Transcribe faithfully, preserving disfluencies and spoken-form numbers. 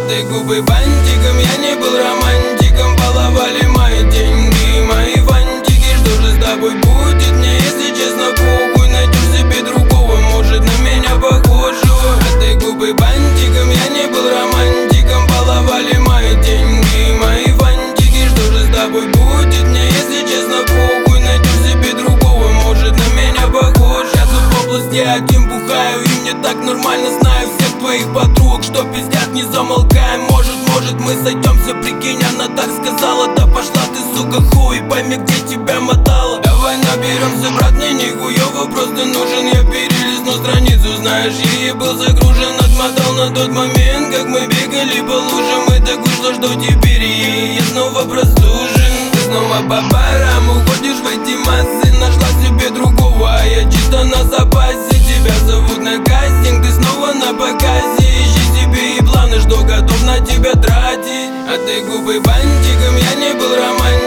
ты губы бантиком, я не был романтиком. Баловали мои деньги, мои фантики. Что же с тобой будет мне, если честно, похуй? Найдешь себе другого, может, на меня похожего. А ты губы бантиком, я не был романтиком. Баловали мои деньги, мои фантики. Что же с тобой будет мне, если честно, похуй? Найдешь себе другого, может, на меня похож. Я тут в области один бухаю, и мне так нормально. Знаю всех твоих подруг, что пиздят, не замолкаем. Может, может, мы сойдемся, прикинь, она так сказала. Да пошла ты, сука, хуй, пойми, где тебя мотала. Давай наберемся, брат, мне нихуёво просто нужен. Я перелистну страницу, знаешь, я ей был загружен. Отмотал на тот момент, как мы бегали по лужам. И так вышло, что теперь ей я снова простужен. Ты снова по барам уходишь в эти массы. Нашла себе другого, а я чисто на запасе. Тебя зовут на кастинг, ты снова на показе. Ищи себе и планы, что готов на тебя тратить. А ты губы бантиком, я не был романтиком.